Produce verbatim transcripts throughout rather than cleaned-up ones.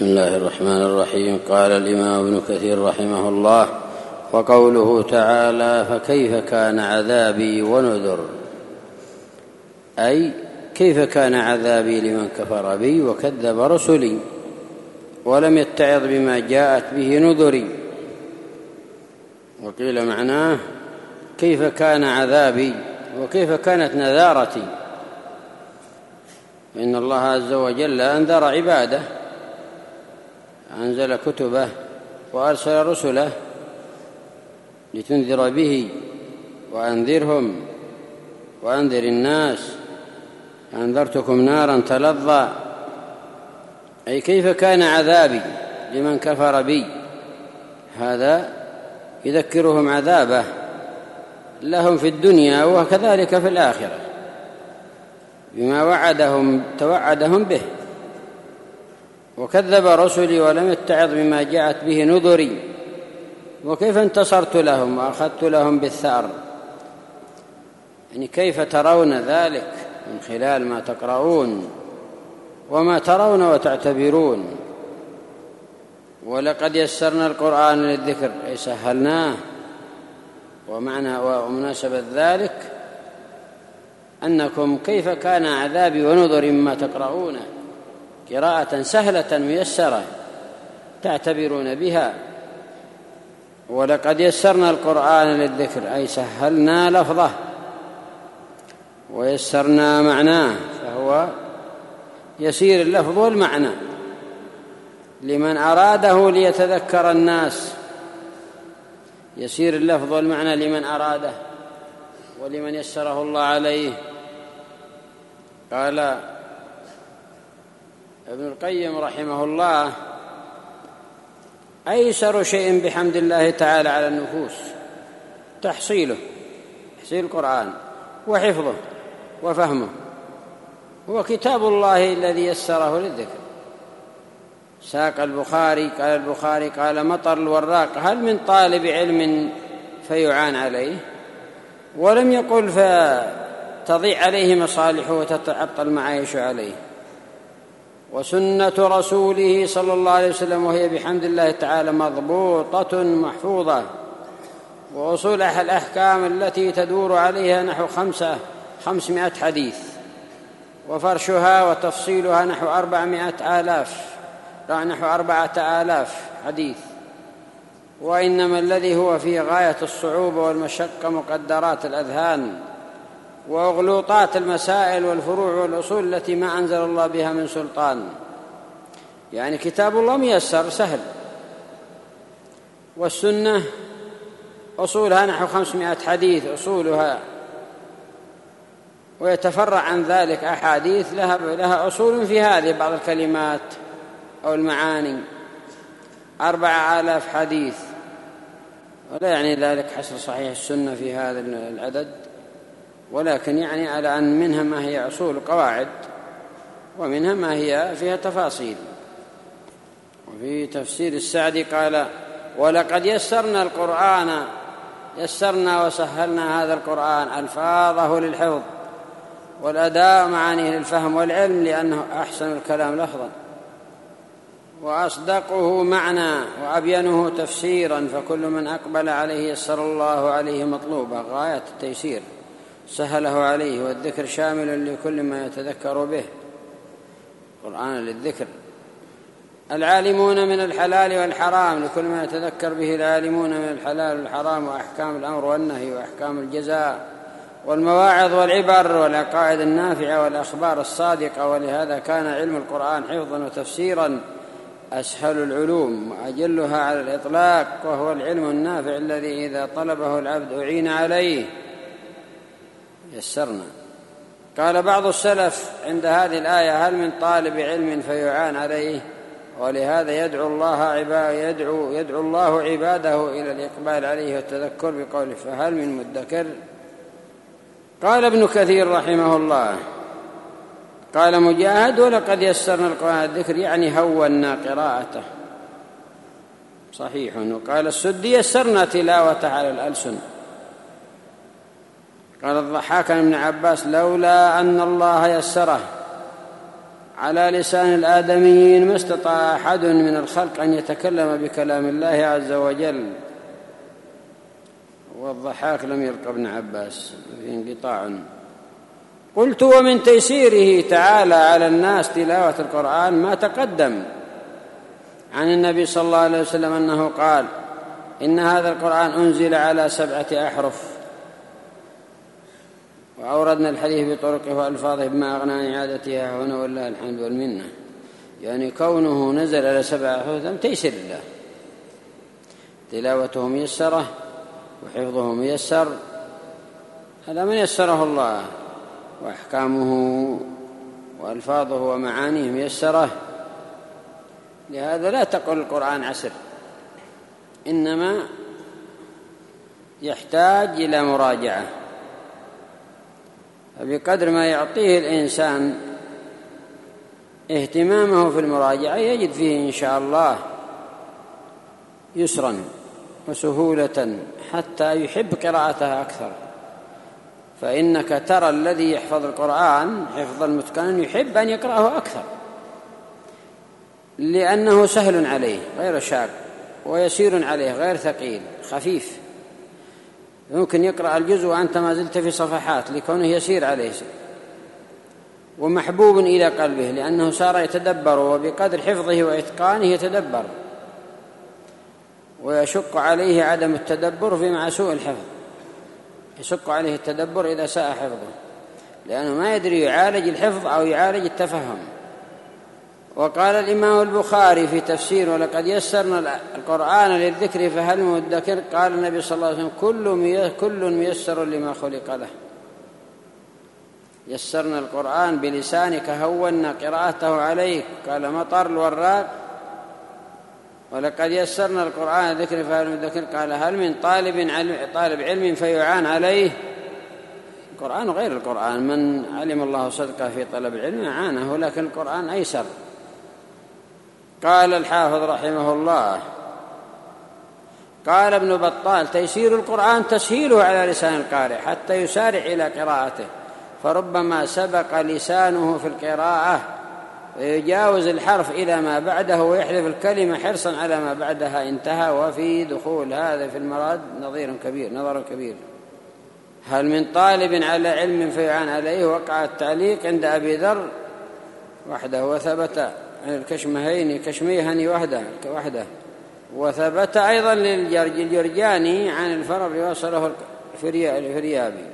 بسم الله الرحمن الرحيم. قال الإمام ابن كثير رحمه الله: وقوله تعالى: فكيف كان عذابي ونذر، أي كيف كان عذابي لمن كفر بي وكذب رسلي ولم يتعظ بما جاءت به نذري. وقيل معناه كيف كان عذابي وكيف كانت نذارتي، إن الله عز وجل أنذر عباده، أنزل كتبه وأرسل رسله لتنذر به وأنذرهم وأنذر الناس، أنذرتكم نارا تلظى، أي كيف كان عذابي لمن كفر بي. هذا يذكرهم عذابه لهم في الدنيا وكذلك في الآخرة بما وعدهم توعدهم به. وكذب رسلي ولم يتعظ بما جاءت به نذري، وكيف انتصرت لهم وأخذت لهم بالثأر، يعني كيف ترون ذلك من خلال ما تقرؤون وما ترون وتعتبرون. ولقد يسرنا القرآن للذكر، أي سهلناه. ومعنى ومناسبة ذلك أنكم كيف كان عذابي ونذري مما تقرؤونه، قراءة سهلة ميسرة تعتبرون بها. ولقد يسرنا القرآن للذكر، أي سهلنا لفظه ويسرنا معناه، فهو يسير اللفظ والمعنى لمن أراده ليتذكر الناس، يسير اللفظ والمعنى لمن أراده ولمن يسره الله عليه. قال ابن القيم رحمه الله: أيسر شيء بحمد الله تعالى على النفوس تحصيله، تحصيل القرآن وحفظه وفهمه، هو كتاب الله الذي يسره للذكر. ساق البخاري قال البخاري قال: مطر الوراق هل من طالب علم فيعان عليه، ولم يقل فتضيع عليه مصالحه وتتعطل معايش عليه. وسنة رسوله صلى الله عليه وسلم وهي بحمد الله تعالى مضبوطة محفوظة، وأصول الأحكام التي تدور عليها نحو خمسة خمسمائة حديث، وفرشها وتفصيلها نحو أربعمائة آلاف نحو أربعة آلاف حديث. وإنما الذي هو في غاية الصعوبة والمشقة مقدرات الأذهان وأغلوطات المسائل والفروع والأصول التي ما أنزل الله بها من سلطان. يعني كتاب الله ميسر سهل، والسنة أصولها نحو خمسمائة حديث أصولها، ويتفرع عن ذلك أحاديث لها, لها أصول في هذه بعض الكلمات أو المعاني، أربعة آلاف حديث. ولا يعني ذلك حصر صحيح السنة في هذا العدد، ولكن يعني على أن منها ما هي أصول قواعد ومنها ما هي فيها تفاصيل. وفي تفسير السعدي قال: ولقد يسرنا القرآن، يسرنا وسهلنا هذا القرآن ألفاظه للحفظ والأداء معانيه للفهم والعلم، لأنه أحسن الكلام لفظا وأصدقه معنى وأبينه تفسيرا، فكل من أقبل عليه يسر الله عليه مطلوبه غاية التيسير، سهله عليه. والذكر شامل لكل ما يتذكر به، قرآن للذكر. العالمون من الحلال والحرام، لكل ما يتذكر به العالمون من الحلال والحرام وأحكام الأمر والنهي وأحكام الجزاء والمواعظ والعبر والعقائد النافعة والأخبار الصادقة. ولهذا كان علم القرآن حفظا وتفسيرا أسهل العلوم وأجلها على الإطلاق، وهو العلم النافع الذي إذا طلبه العبد أعين عليه. يسرنا. قال بعض السلف عند هذه الآية: هل من طالب علم فيعان عليه؟ ولهذا يدعو الله عباده يدعو, يدعو الله عباده إلى الإقبال عليه والتذكر بقوله: فهل من مدكر؟ قال ابن كثير رحمه الله: قال مجاهد: ولقد يسرنا القرآن الذكر، يعني هونا قراءته. صحيح. وقال السدي: يسرنا تلاوة على الألسن. قال الضحاك عن ابن عباس: لولا أن الله يسره على لسان الآدميين ما استطاع أحد من الخلق أن يتكلم بكلام الله عز وجل. والضحاك لم يلق ابن عباس في انقطاع. قلت: ومن تيسيره تعالى على الناس تلاوة القرآن ما تقدم عن النبي صلى الله عليه وسلم أنه قال: إن هذا القرآن أنزل على سبعة أحرف. وأوردنا الحديث بطرقه وألفاظه بما أغنى عن إعادتها هنا والله الحمد والمنة. يعني كونه نزل على سبعة أحرف تيسير الله، تلاوته ميسرة وحفظه ميسر، هذا من يسره الله، وأحكامه وألفاظه ومعانيه ميسرة. لهذا لا تقل القرآن عسر، إنما يحتاج إلى مراجعة. فبقدر ما يعطيه الإنسان اهتمامه في المراجعة يجد فيه إن شاء الله يسرا وسهولة حتى يحب قراءتها أكثر. فإنك ترى الذي يحفظ القرآن حفظا متقنا يحب أن يقرأه أكثر، لأنه سهل عليه غير شاق، ويسير عليه غير ثقيل خفيف. يمكن يقرأ الجزء وأنت ما زلت في صفحات لكونه يسير عليه، ومحبوب إلى قلبه لأنه صار يتدبر، وبقدر حفظه وإتقانه يتدبر. ويشق عليه عدم التدبر في مع سوء الحفظ، يشق عليه التدبر إذا ساء حفظه، لأنه ما يدري يعالج الحفظ أو يعالج التفهم. وقال الإمام البخاري في تفسير: ولقد يسرنا القرآن للذكر فهل من مدكر. قال النبي صلى الله عليه وسلم: كل ميسر لما خلق له. يسرنا القرآن بلسانك هونا قراءته عليك. قال مطر الوراق: ولقد يسرنا القرآن للذكر فهل من مدكر. قال: هل من طالب علم, طالب علم فيعان عليه. القرآن غير القرآن، من علم الله صدقه في طلب العلم أعانه، لكن القرآن أيسر. قال الحافظ رحمه الله: قال ابن بطال: تيسير القرآن تسهيله على لسان القارئ حتى يسارع إلى قراءته، فربما سبق لسانه في القراءة ويجاوز الحرف إلى ما بعده ويحذف الكلمة حرصا على ما بعدها. انتهى. وفي دخول هذا في المراد نظير كبير نظر كبير. هل من طالب على علم فيعان عليه. وقع التعليق عند أبي ذر وحده، وثبت عن الكشمهيني كشميهني وحده وحده وثبت أيضا للجرجاني عن الفرر وصله الفريابي.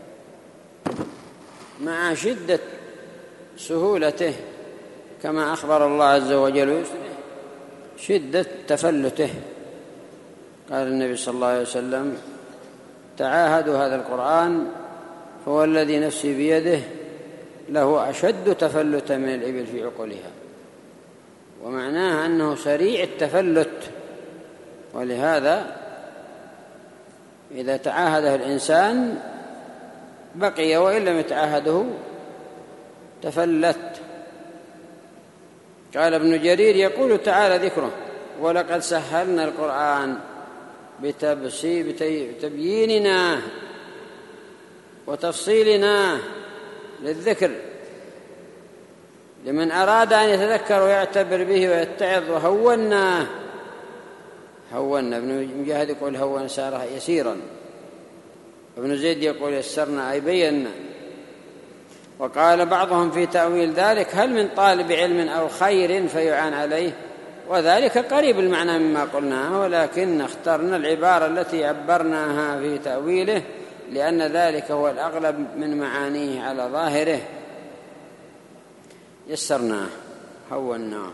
مع شدة سهولته كما أخبر الله عز وجل، شدة تفلته. قال النبي صلى الله عليه وسلم: تعاهدوا هذا القرآن فهو الذي نفسي بيده له أشد تفلتا من الإبل في عقولها. ومعناها أنه سريع التفلت، ولهذا إذا تعاهده الإنسان بقي، وإن لم يتعاهده تفلت. قال ابن جرير: يقول تعالى ذكره: ولقد سهلنا القرآن بتبييننا وتفصيلنا للذكر لمن أراد أن يتذكر ويعتبر به ويتعظ. وهونا هونا ابن مجاهد يقول هون ساره يسيرا، ابن زيد يقول يسرنا أي بينا. وقال بعضهم في تأويل ذلك: هل من طالب علم أو خير فيعان عليه. وذلك قريب المعنى مما قلناه، ولكن اخترنا العبارة التي عبرناها في تأويله لأن ذلك هو الأغلب من معانيه على ظاهره. يسرناه هوناه.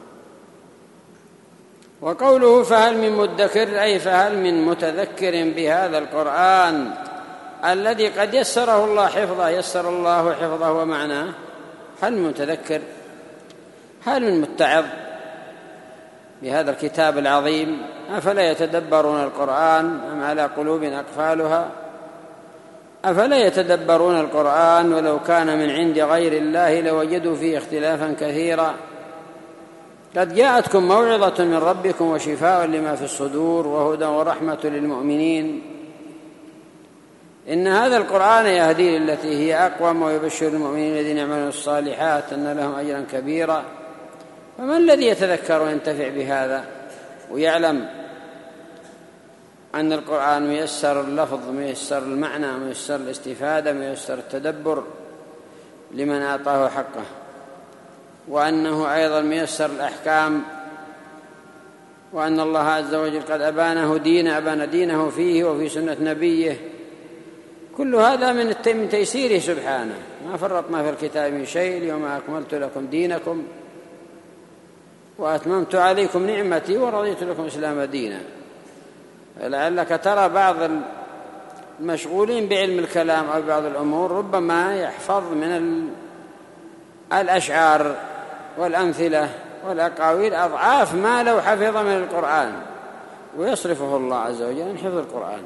وقوله فهل من مدكر أي فهل من متذكر بهذا القرآن الذي قد يسره الله حفظه. يسر الله حفظه ومعناه هل من متذكر، هل من متعظ بهذا الكتاب العظيم. أفلا يتدبرون القرآن أم على قلوب أقفالها. أفلا يتدبرون القرآن ولو كان من عند غير الله لوجدوا فيه اختلافا كثيرا. قد جاءتكم موعظة من ربكم وشفاء لما في الصدور وهدى ورحمة للمؤمنين. إن هذا القرآن يهدي للتي هي أقوم ويبشر المؤمنين الذين يعملون الصالحات أن لهم أجرا كبيرا. فمن الذي يتذكر وينتفع بهذا ويعلم أن القرآن ميسر اللفظ ميسر المعنى ميسر الاستفادة ميسر التدبر لمن أعطاه حقه، وأنه أيضا ميسر الأحكام، وأن الله عز وجل قد أبانه دين أبان دينه فيه وفي سنة نبيه. كل هذا من تيسيره سبحانه، ما فرطنا في الكتاب من شيء. اليوم أكملت لكم دينكم وأتممت عليكم نعمتي ورضيت لكم الإسلام دينا. لعلك ترى بعض المشغولين بعلم الكلام أو بعض الأمور ربما يحفظ من الأشعار والأمثلة والأقاويل أضعاف ما لو حفظ من القرآن، ويصرفه الله عز وجل عن حفظ القرآن.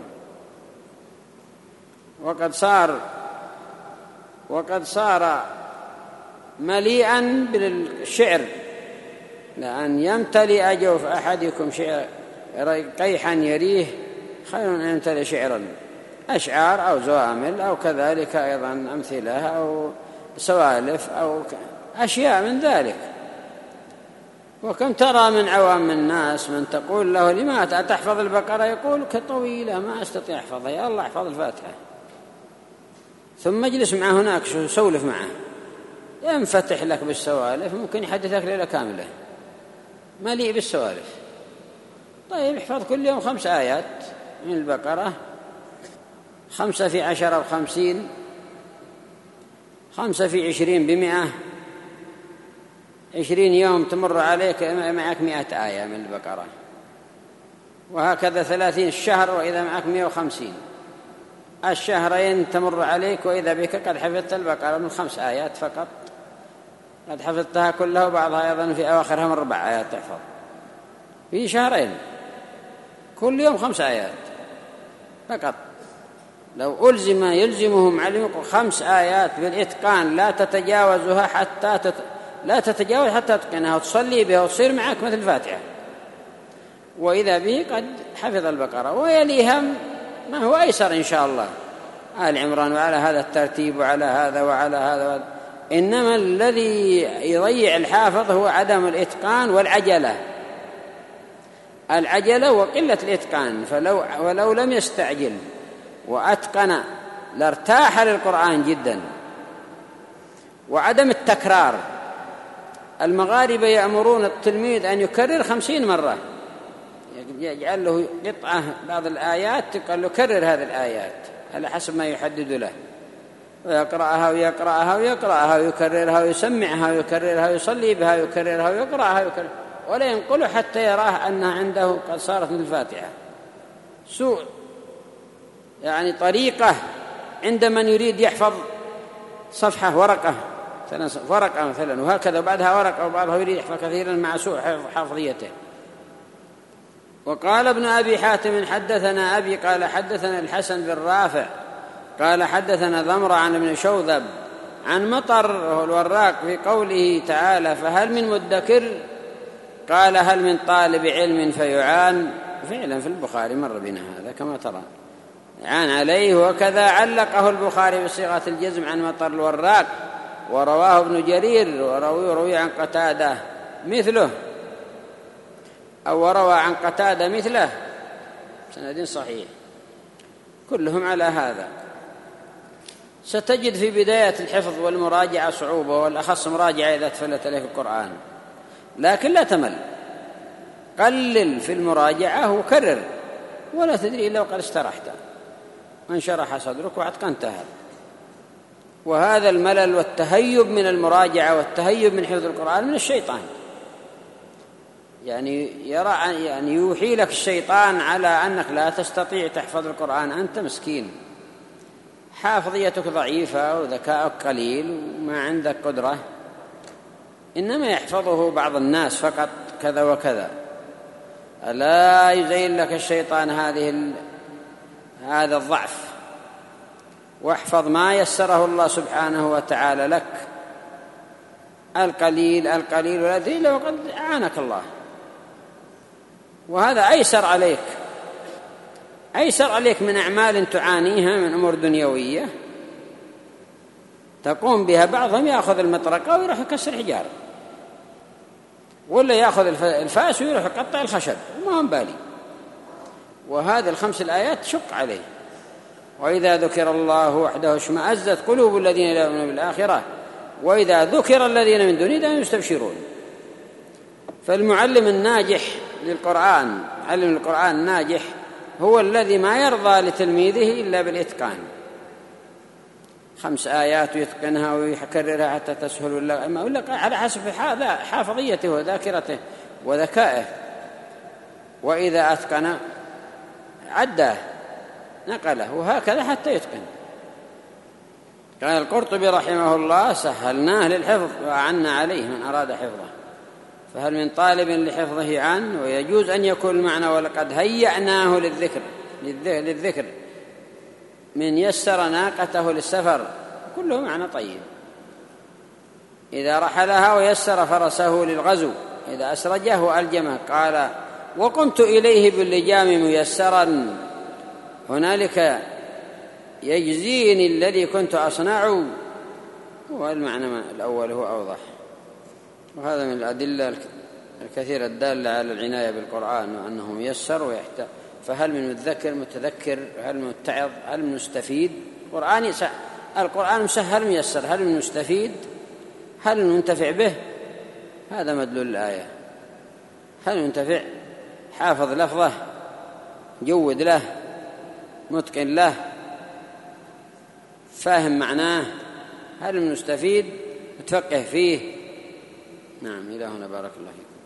وقد صار وقد صار مليئا بالشعر، لأن يمتلئ جوف أحدكم شعر قيحا يريه خير أن يمتلئ شعرا، أشعار أو زوامل أو كذلك أيضا أمثلة أو سوالف أو أشياء من ذلك. وكم ترى من عوام الناس من تقول له لما تحفظ البقرة، يقول كطويلة ما أستطيع أحفظها، يا الله أحفظ الفاتحة. ثم اجلس معه هناك سولف معه، ينفتح لك بالسوالف، ممكن يحدثك ليلة كاملة مليء بالسوالف. طيب احفظ كل يوم خمس آيات من البقرة، خمسة في عشرة وخمسين، خمسة في عشرين بمئة، عشرين يوم تمر عليك معك مئة آية من البقرة، وهكذا ثلاثين الشهر وإذا معك مئة وخمسين. الشهرين تمر عليك وإذا بك قد حفظت البقرة من خمس آيات فقط، قد حفظتها كلها وبعضها أيضا في أواخرها من ربع آيات تحفظ في شهرين، كل يوم خمس آيات فقط. لو ألزم يلزمهم معلمكم خمس آيات بالإتقان لا تتجاوزها حتى تت... لا تتجاوز حتى تتقنها وتصلي بها وتصير معك مثل الفاتحة، وإذا به قد حفظ البقرة ويليها ما هو أيسر إن شاء الله، آل عمران، وعلى هذا الترتيب وعلى هذا وعلى هذا وعلى. إنما الذي يضيع الحافظ هو عدم الإتقان والعجلة، العجلة وقلة الإتقان. فلو ولو لم يستعجل وأتقن لارتاح للقرآن جدا. وعدم التكرار، المغاربة يأمرون التلميذ أن يكرر خمسين مرة، يجعل له قطعة بعض الآيات قال له كرر هذه الآيات على حسب ما يحدد له، ويقرأها ويقرأها ويقرأها ويكررها ويسمعها ويكررها ويصلي بها ويكررها ويقرأها ويكررها، ولا ينقله حتى يراه أنها عنده قد صارت من الفاتحة. سوء يعني طريقة عند من يريد يحفظ صفحة ورقة ورقة مثلا وهكذا وبعدها ورقة وبعضها يريد يحفظ كثيرا مع سوء حافظيته. وقال ابن أبي حاتم حدثنا أبي قال حدثنا الحسن بن رافع قال حدثنا ضمرة عن ابن شوذب عن مطر وهو الوراق في قوله تعالى فهل من مدكر، قال هل من طالب علم فيعان. فعلا في البخاري مر بنا هذا كما ترى عان عليه، وكذا علقه البخاري بصيغة الجزم عن مطر الوراق، ورواه ابن جرير وروي روي عن قتادة مثله أو وروى عن قتادة مثله سند صحيح، كلهم على هذا. ستجد في بداية الحفظ والمراجعة صعوبة، والأخص مراجعة إذا تفلت عليك القرآن، لكن لا تمل، قلل في المراجعة وكرر ولا تدري إلا وقد استرحت وانشرح صدرك وأتقنتها. وهذا الملل والتهيب من المراجعة والتهيب من حفظ القرآن من الشيطان، يعني يرى يعني يوحي لك الشيطان على أنك لا تستطيع تحفظ القرآن، أنت مسكين حافظيتك ضعيفة وذكاءك قليل وما عندك قدرة، إنما يحفظه بعض الناس فقط كذا وكذا. ألا يزين لك الشيطان هذه ال... هذا الضعف، واحفظ ما يسره الله سبحانه وتعالى لك، القليل القليل ولا تدري إلا وقد أعانك الله، وهذا أيسر عليك أيسر عليك من أعمال تعانيها من أمور دنيوية تقوم بها. بعضهم يأخذ المطرقة ويروح يكسر حجارة، ولا يأخذ الفاس ويروح يقطع الخشب وما هم بالي. وهذه الخمس الآيات تشق عليه. وإذا ذكر الله وحده اشمأزت قلوب الذين لا يؤمنون بالآخرة وإذا ذكر الذين من دونه لا يستبشرون. فالمعلم الناجح للقرآن، معلم القرآن الناجح هو الذي ما يرضى لتلميذه إلا بالإتقان. خمس آيات يتقنها ويكررها حتى تسهل، ولا ولا على حسب حافظيته وذاكرته وذكائه. وإذا أتقن عداه نقله، وهكذا حتى يتقن. قال القرطبي رحمه الله: سهلناه للحفظ وأعنا عليه من أراد حفظه. فهل من طالب لحفظه عنه؟ ويجوز أن يكون المعنى ولقد هيأناه للذكر للذكر من يسر ناقته للسفر، كله معنى طيب. إذا رحلها ويسر فرسه للغزو، إذا أسرجه وألجمه. قال: وقمت إليه باللجام ميسرا، هنالك يجزيني الذي كنت أصنع. والمعنى الأول هو أوضح. وهذا من الأدلة الكثيرة الدالة على العناية بالقرآن وأنه ميسر ويحتاج. فهل من متذكر متذكر، هل من متعظ، هل من مستفيد؟ القرآن القرآن مسهل ميسر، هل من مستفيد، هل من منتفع به؟ هذا مدلول الآية. هل منتفع، حافظ لفظه، جود له، متقن له، فاهم معناه، هل من مستفيد، متفقه فيه. نعم، إلى هنا بارك الله فيكم.